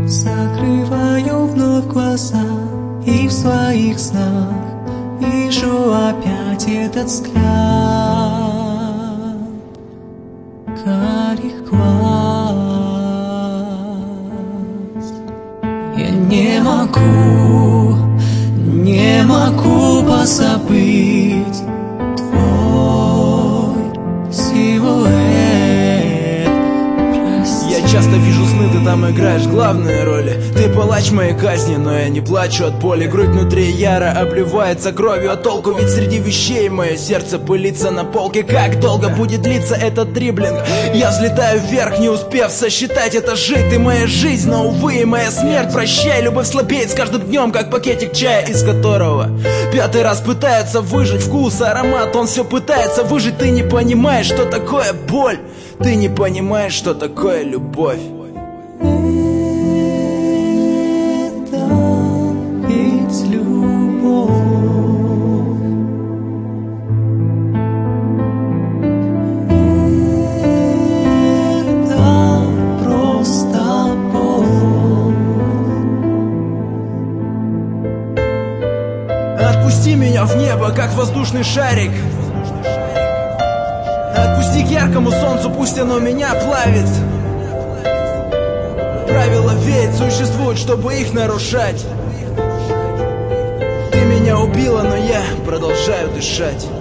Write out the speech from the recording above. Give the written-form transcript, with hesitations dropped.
Закрываю вновь глаза, и в своих снах вижу опять этот взгляд карих глаз. Я не могу позабыть твой силуэт. Я часто вижу сны, ты там играешь главные роли. Ты палач моей казни, но я не плачу от боли. Грудь внутри яро обливается кровью, а толку? Ведь среди вещей мое сердце пылится на полке. Как долго будет длиться этот дриблинг? Я взлетаю вверх, не успев сосчитать это жить. Ты моя жизнь, но увы, и моя смерть. Прощай, любовь слабеет с каждым днем, как пакетик чая, из которого пятый раз пытается выжить вкус, аромат. Он все пытается выжить. Ты не понимаешь, что такое боль. Ты не понимаешь, что такое любовь. Это ведь любовь. Это просто боль. Отпусти меня в небо, как воздушный шарик. Отпусти к яркому солнцу, пусть оно меня плавит. Правила ведь существуют, чтобы их нарушать. Ты меня убила, но я продолжаю дышать.